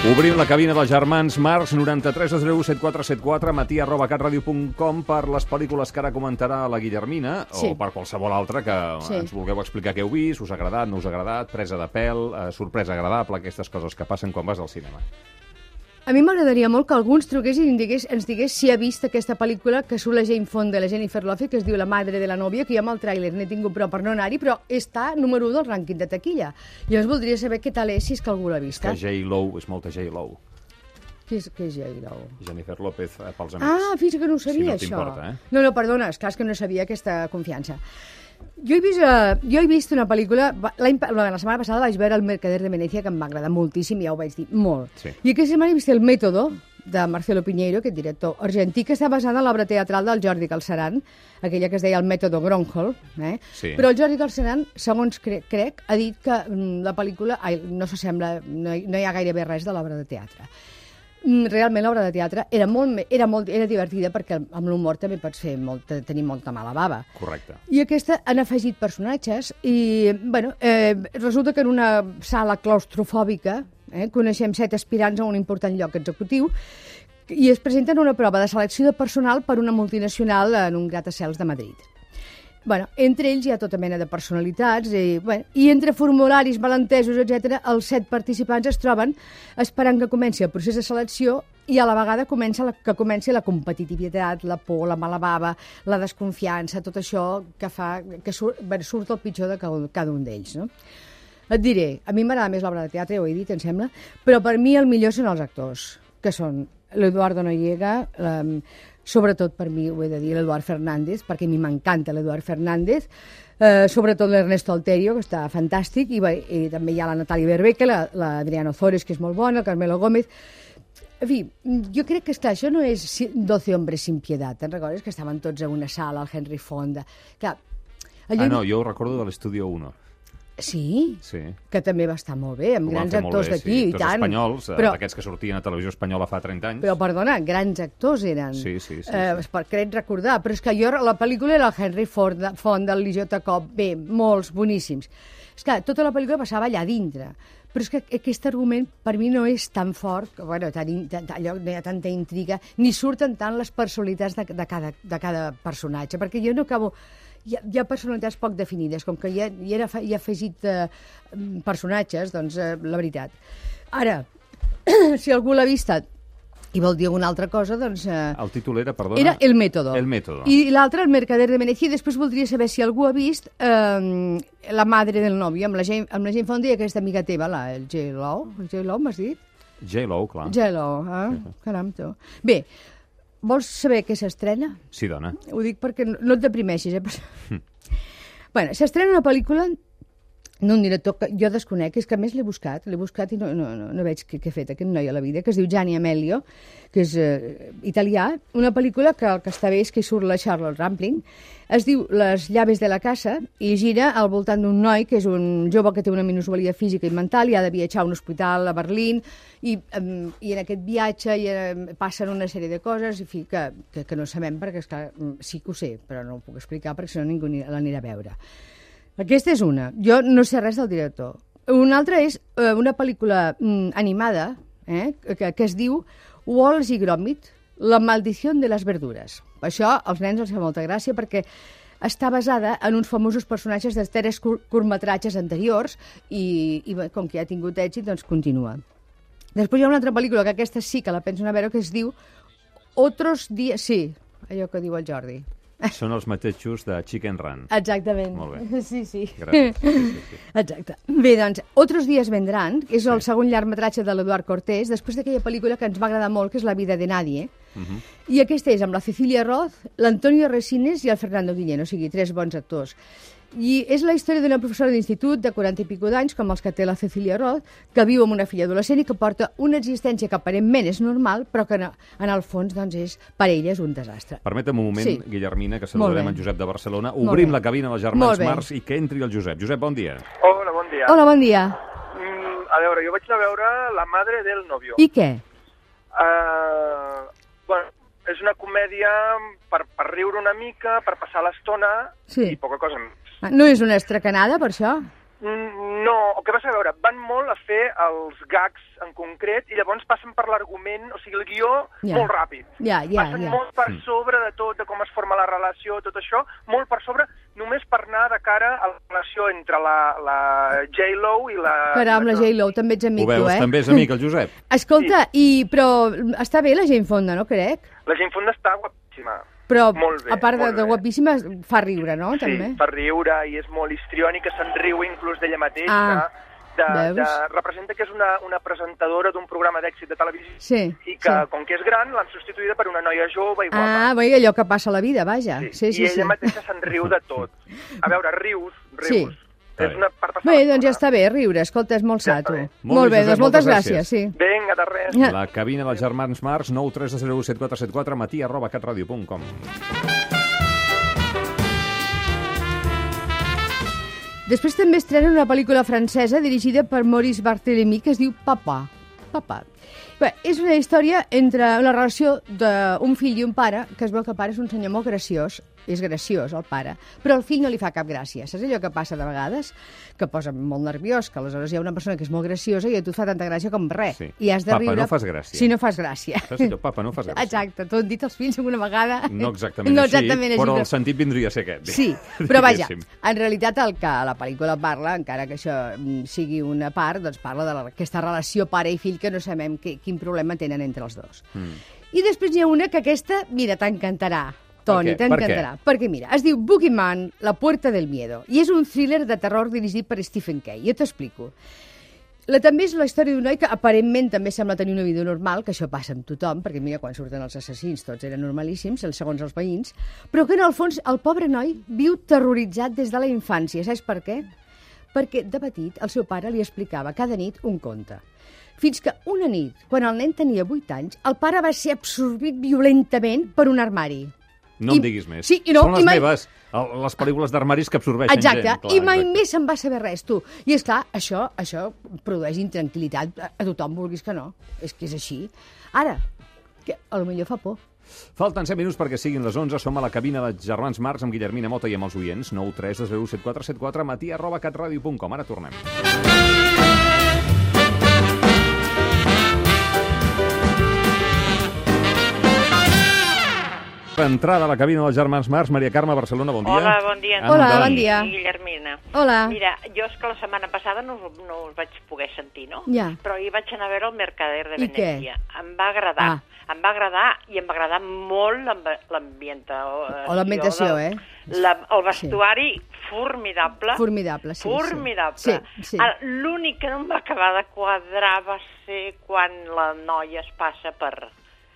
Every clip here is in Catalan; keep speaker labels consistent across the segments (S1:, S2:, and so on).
S1: Obrim la cabina dels germans Marx, 93 01 7474, matí@catradio.com per les pel·lícules que ara comentarà la Guillermina, o per qualsevol altra que ens vulgueu explicar què heu vist, us ha agradat, no us ha agradat, presa de pèl, sorpresa agradable, aquestes coses que passen quan vas al cinema.
S2: A mi m'agradaria molt que algú ens truqués i ens digués si ha vist aquesta pel·lícula que surt la Jane Fonda, la Jennifer Lopez, que es diu La madre de la novia, que jo amb el tràiler n'he tingut prou per no anar-hi, però està número 1 del rànquing de taquilla. Llavors voldria saber què tal és, si és que algú l'ha vist.
S1: Que J-Lo és molta J-Lo.
S2: Què és J-Lo?
S1: Jennifer López pels amics.
S2: Ah, fins que no ho sabia,
S1: si no
S2: això. No, perdona, és clar, és que no sabia aquesta confiança. Jo he vist una pel·lícula, la setmana passada vaig veure El mercader de Venecia, que em va agradar moltíssim, ja ho vaig dir, molt.
S1: Sí.
S2: I aquesta setmana he vist El método, de Marcelo Piñeiro, aquest director argentí, que està basada en l'obra teatral del Jordi Galceran, aquella que es deia El método Gronholm.
S1: Sí.
S2: Però el Jordi Galceran, segons crec, ha dit que la pel·lícula no s'assembla, no hi ha gairebé res de l'obra de teatre. Realment l'obra de teatre era divertida perquè amb l'humor també pots tenir molta mala bava.
S1: Correcte.
S2: I aquesta han afegit personatges i, resulta que en una sala claustrofòbica coneixem 7 aspirants a un important lloc executiu i es presenten una prova de selecció de personal per una multinacional en un gratacels de Madrid. Entre ells hi ha tota mena de personalitats i entre formularis, malentesos, etc., els 7 participants es troben esperant que comenci el procés de selecció i a la vegada que comenci la competitivitat, la por, la mala bava, la desconfiança, tot això que fa que surt el pitjor de cada un d'ells, no? Et diré, a mi m'agrada més l'obra de teatre, ja ho he dit, em sembla, però per mi el millor són els actors, que són l'Eduardo Noriega, sobretot per mi, ho he de dir, l'Eduard Fernández, perquè a mi m'encanta l'Eduard Fernández, sobretot l'Ernesto Alterio, que està fantàstic, i també hi ha la Natàlia Berbeque, l'Adriano Ozores, que és molt bona, el Carmelo Gómez. En fi, jo crec que això no és 12 hombres sin piedad, te'n recordes? Que estaven tots a una sala, el Henry Fonda. Clar,
S1: no, jo ho recordo de l'Estudio 1.
S2: Sí?
S1: Sí.
S2: Que també va estar molt bé, amb grans actors d'aquí i tant.
S1: Espanyols, d'aquests que sortien a televisió espanyola fa 30 anys.
S2: Però, perdona, grans actors eren.
S1: Sí.
S2: Crec recordar, però és que la pel·lícula era el Henry Fonda, el Lijó Tacop, bé, molts, boníssims. És que tota la pel·lícula passava allà dintre, però és que aquest argument per mi no és tan fort, allò no hi ha tanta intriga, ni surten tant les personalitats de cada personatge, perquè jo no acabo... Hi ha personalitats poc definides, com que hi ha afegit personatges, doncs la veritat. Ara, si algú l'ha vist i vol dir alguna altra cosa, doncs...
S1: El títol era, perdona?
S2: Era El método.
S1: El método.
S2: I l'altre, El mercader de Venecia, i després voldria saber si algú ha vist La madre del novio, amb la Jane Fonda i aquesta amiga teva, la J-Lo, m'has dit?
S1: J-Lo, clar.
S2: J-Lo, caram, tu. Bé, vols saber què s'estrena?
S1: Sí, dona.
S2: Ho dic perquè no et deprimeixis, s'estrena una pel·lícula d'un director que jo desconec, és que a més l'he buscat i no veig què ha fet aquest noi a la vida, que es diu Gianni Amelio, que és italià, una pel·lícula que el que està bé és que hi surt la Charlotte Rampling, es diu Les llaves de la casa i gira al voltant d'un noi que és un jove que té una minusvalia física i mental i ha de viatjar a un hospital a Berlín i en aquest viatge passen una sèrie de coses que no sabem perquè esclar, sí que ho sé, però no ho puc explicar perquè si no ningú l'anirà a veure. Aquesta és una. Jo no sé res del director. Una altra és una pel·lícula animada que es diu Wallace i Gromit, La maldición de las verduras. Això als nens els fa molta gràcia perquè està basada en uns famosos personatges de 3 curtmetratges anteriors i com que ja ha tingut èxit, doncs continua. Després hi ha una altra pel·lícula, que aquesta sí que la penso anar a veure, que es diu Otros días... Sí, allò que diu el Jordi.
S1: Són els mateixos de Chicken Run.
S2: Exactament.
S1: Molt bé.
S2: Sí.
S1: Gràcies. Sí.
S2: Exacte. Bé, doncs, Otros días vendrán, que és el segon llargmetratge de l'Eduard Cortés, després d'aquella pel·lícula que ens va agradar molt, que és La vida de nadie. I aquesta és amb la Cecilia Roth, l'Antonio Resines i el Fernando Guillén, o sigui, 3 bons actors. I és la història d'una professora d'institut de 40 i pico d'anys, com els que té la Cecilia Roth, que viu amb una filla adolescent i que porta una existència que aparentment és normal, però que en el fons doncs, per ella és un desastre.
S1: Permetem un moment, Guillermina, que saludarem en Josep de Barcelona. Obrim la cabina dels germans Marx i que entri el Josep. Josep, bon dia.
S3: Hola, bon dia.
S2: Hola, bon dia.
S3: A veure, jo vaig anar a veure La madre del novio.
S2: I què?
S3: És una comèdia per riure una mica, per passar l'estona i poca cosa més.
S2: No és una estracanada, per això?
S3: No, el que passa, a veure, van molt a fer els gags en concret i llavors passen per l'argument, o sigui, el guió molt ràpid. Passen molt per sobre de tot, de com es forma la relació, tot això, molt per sobre, només per anar de cara a la relació entre la J-Lo i la...
S2: Caram, la J-Lo, també ets amic, tu,
S1: Ho veus, també és amic, el Josep.
S2: Escolta, però està bé la Jane Fonda, no, crec?
S3: La Jane Fonda està guapíssima.
S2: Però, a part de guapíssima, fa riure, no?
S3: Sí, fa riure i és molt histriònica, se'n riu inclús d'ella mateixa. Representa que és una presentadora d'un programa d'èxit de televisió i que, com que és gran, l'han substituïda per una noia jove i guapa.
S2: Bé, allò que passa a la vida, vaja.
S3: I ella mateixa se'n riu de tot. A veure, rius.
S2: Bé, doncs ja està bé, riure. Escolta, és molt sa, tu. Molt bé, doncs moltes gràcies.
S3: Vinga, de res.
S1: La cabina dels germans Marx, 932017474, matí@catradio.com.
S2: Després també estrena una pel·lícula francesa dirigida per Maurice Barthélemy que es diu Papa. Bé, és una història entre la relació d'un fill i un pare, que es veu que el pare és un senyor molt graciós, és graciós el pare, però el fill no li fa cap gràcia. Saps allò que passa de vegades? Que posa molt nerviós, que aleshores hi ha una persona que és molt graciosa i a tu et fa tanta gràcia com res. I has de riure...
S1: Papa, no fas gràcia.
S2: Si no fas gràcia.
S1: Papa, no fas gràcia.
S2: Exacte, t'ho han dit els fills alguna vegada.
S1: No exactament així, però el sentit vindria a ser aquest.
S2: Sí, però vaja, en realitat el que la pel·lícula parla, encara que això sigui una part, doncs parla d'aquesta relació pare i fill que no sabem quin problema tenen entre els dos. I després hi ha una que aquesta, mira, t'encantarà. Toni, t'encantarà. Perquè, mira, es diu Boogeyman, la puerta del miedo, i és un thriller de terror dirigit per Stephen King. Jo t'explico. També és la història d'un noi que aparentment també sembla tenir una vida normal, que això passa amb tothom, perquè mira, quan surten els assassins tots eren normalíssims, segons els veïns, però que en el fons el pobre noi viu terroritzat des de la infància. Saps per què? Perquè de petit el seu pare li explicava cada nit un conte. Fins que una nit, quan el nen tenia 8 anys, el pare va ser absorbit violentament per un armari.
S1: No em diguis més.
S2: Són
S1: les meves, les pel·lícules d'armaris que absorbeixen gent.
S2: Exacte, i mai més se'n va saber res, tu. I esclar, això produeix intranquil·litat a tothom, vulguis que no. És que és així. Ara, que potser fa por.
S1: Falten 7 minuts perquè siguin les 11. Som a la cabina de Germans Marx amb Guillermina Mota i amb els oients. 932017474, matí@catradio.com. Ara tornem. Entrada a la cabina dels germans Marx, Maria Carme, Barcelona, bon dia.
S4: Hola, bon dia.
S2: Hola, bon dia.
S4: Guillermina.
S2: Hola.
S4: Mira, jo és que la setmana passada no us vaig poder sentir, no?
S2: Ja.
S4: Però ahir vaig anar a veure el Mercader de Venècia. Em va agradar. Em va agradar i em va agradar molt
S2: l'ambientació,
S4: el vestuari, formidable.
S2: Formidable, sí.
S4: Formidable.
S2: Sí.
S4: L'únic que no em va acabar de quadrar va ser quan la noia es passa per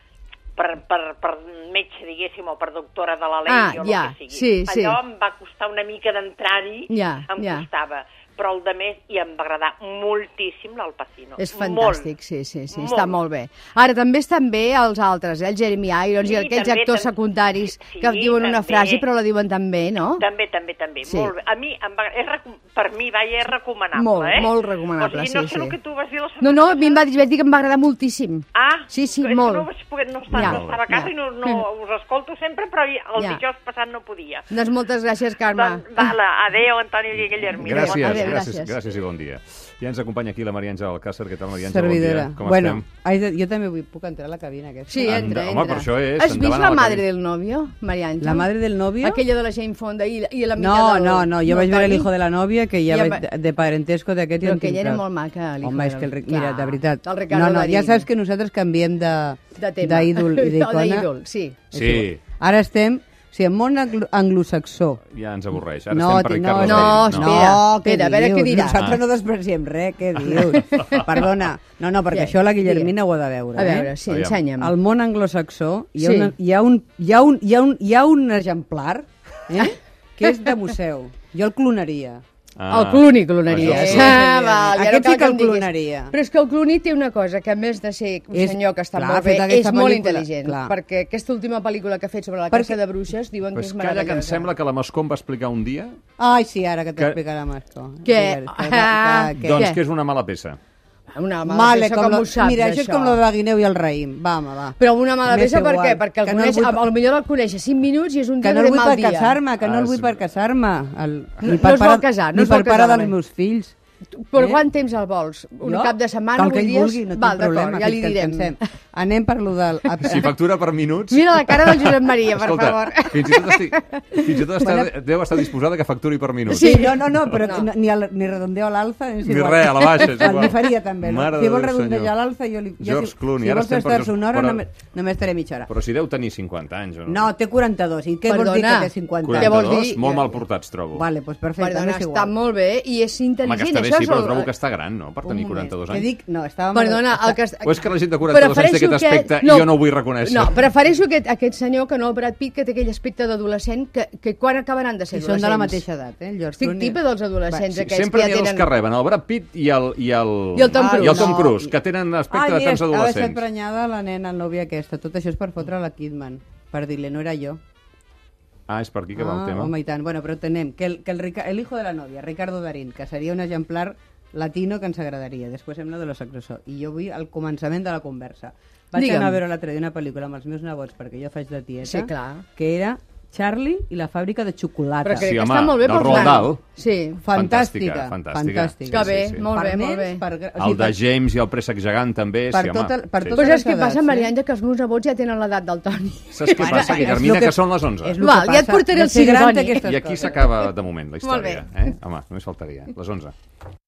S4: metge, diguéssim, o per doctora de la lei, o el que sigui. Allò em va costar una mica d'entrar-hi, em costava. Però el de més, i em va agradar moltíssim l'Al Pacino.
S2: És fantàstic, sí, està molt bé. Ara, també estan bé els altres, el Jeremy Irons i aquells actors secundaris que diuen una frase però la diuen tan bé, no?
S4: També, molt bé. A mi, per mi, és recomanable,
S2: Molt recomanable,
S4: sí. No sé el que tu vas dir la setmana
S2: passada. No, a mi em va dir que em va agradar moltíssim. Sí, molt.
S4: No estava a casa i no us escolto sempre, però el dijous passat no podia.
S2: Doncs moltes gràcies, Carme.
S4: Adéu, Antoni i Guillermina.
S1: Gràcies i bon dia. Ja ens acompanya aquí la Maria Àngela Alcácer. Què tal, Maria Àngela?
S5: Servidora.
S1: Com estem?
S5: Jo també puc entrar a la cabina aquesta.
S2: Sí, entra.
S1: Home, per això és.
S2: Has vist La madre del novio, Maria Àngela?
S5: La madre del novio?
S2: Aquella de la Jane Fonda i l'amiga del...
S5: No, jo vaig veure El hijo de la novia, que ja vaig de parentesco d'aquest i
S2: però que ella era molt maca, l'hijo.
S5: Home, és que mira, de veritat.
S2: El Ricardo Darín.
S5: Ja saps que nosaltres canviem d'ídol i d'icona.
S2: D'ídol, sí.
S5: Ara estem... O sigui, en món anglosaxó.
S1: Ja ens avorreix. Ara estem per Ricardo Darín.
S2: Espera, a veure què diràs.
S5: Nosaltres no despreciem res, què dius? Perdona. No, perquè això la Guillermina ho ha de veure.
S2: A veure, sí, ensenya'm.
S5: Al món anglosaxó hi ha un exemplar que és de museu. Jo el clonaria.
S2: El clonaries.
S5: Aquest sí que el clonaria.
S2: Però és que el cloni té una cosa, que a més de ser un senyor que està molt bé, és molt intel·ligent. Perquè aquesta última pel·lícula que ha fet sobre la caça de bruixes diuen que és meravellosa.
S1: Calla, que em sembla que la Mascó em va explicar un dia...
S5: Ai, sí, ara que t'explicarà Mascó.
S2: Què?
S1: Doncs que és una mala peça.
S2: una mala peça, com ho saps,
S5: mira, això és com lo de la guineu i el raïm. Va, home, va.
S2: Però una mala peça per què? Perquè potser el coneix a 5 minuts i és un dia de mal dia.
S5: Que no el vull per casar-me, que no el vull per casar-me.
S2: No es vol casar, no es vol casar.
S5: Ni per pare dels meus fills.
S2: Per quant temps el vols? Un cap de setmana, 8 dies?
S5: Vulgui, no tinc problema,
S2: ja li direm.
S5: Anem per lo del...
S1: Si factura per minuts...
S2: Mira la cara del Josep Maria, per favor.
S1: Fins i tot deu estar disposada que facturi per minuts.
S5: Sí, no, però ni redondeo a l'alça,
S1: ni res, a la baixa, és igual.
S5: Li faria també. Si vol redondejar a l'alça, jo li...
S1: George Clooney,
S5: ara estem per... Si vols estar-se una hora, només estaré mitja hora.
S1: Però si deu tenir 50 anys, o no?
S5: No, té 42. I què vols dir que té 50 anys?
S1: 42? Molt mal portats, trobo.
S5: Vale, doncs perfecte,
S2: no és igual. Està molt bé i és intel·ligent.
S1: Sí, però trobo que està gran, no?, per tenir 42 anys.
S5: Dic, no, estava...
S2: Perdona,
S1: o és que la gent de 42 anys té aquest aspecte i jo no ho vull reconèixer.
S2: No, prefereixo aquest senyor que no el Brad Pitt, que té aquell aspecte d'adolescent, que quan acabaran de ser adolescents?
S5: I són de la mateixa edat, el George Clooney.
S2: Estic tipa dels adolescents aquests.
S1: Sempre n'hi ha dos que reben, el Brad Pitt i el Tom Cruise, que tenen aspecte de tants adolescents.
S5: Ha de ser prenyada la nena, el nòvia aquesta. Tot això és per fotre la Kidman, per dir-li, no era jo.
S1: Ah, és per aquí que va el tema.
S5: Home, i tant. Bueno, però tenem que el hijo de la novia, Ricardo Darín, que seria un exemplar latino que ens agradaria. Després hem anat de l'Osacrosó. I jo vull el començament de la conversa. Vaig anar a veure l'altre dia una pel·lícula amb els meus nebots, perquè jo faig de tieta, que era Charlie i la fàbrica de xocolata.
S2: Però crec que està molt bé pel
S1: Roald.
S2: Sí.
S5: Fantàstica.
S2: Que bé, molt bé, molt bé.
S1: El de James i el préssec gegant també, sí, home.
S2: Però saps què passa, Maria Àngel, que els meus nebots ja tenen l'edat del Toni.
S1: Saps què passa, Guillermina, que són les 11.
S2: Val, ja et portaré el cigroni.
S1: I aquí s'acaba, de moment, la història. Home, només faltaria, les 11.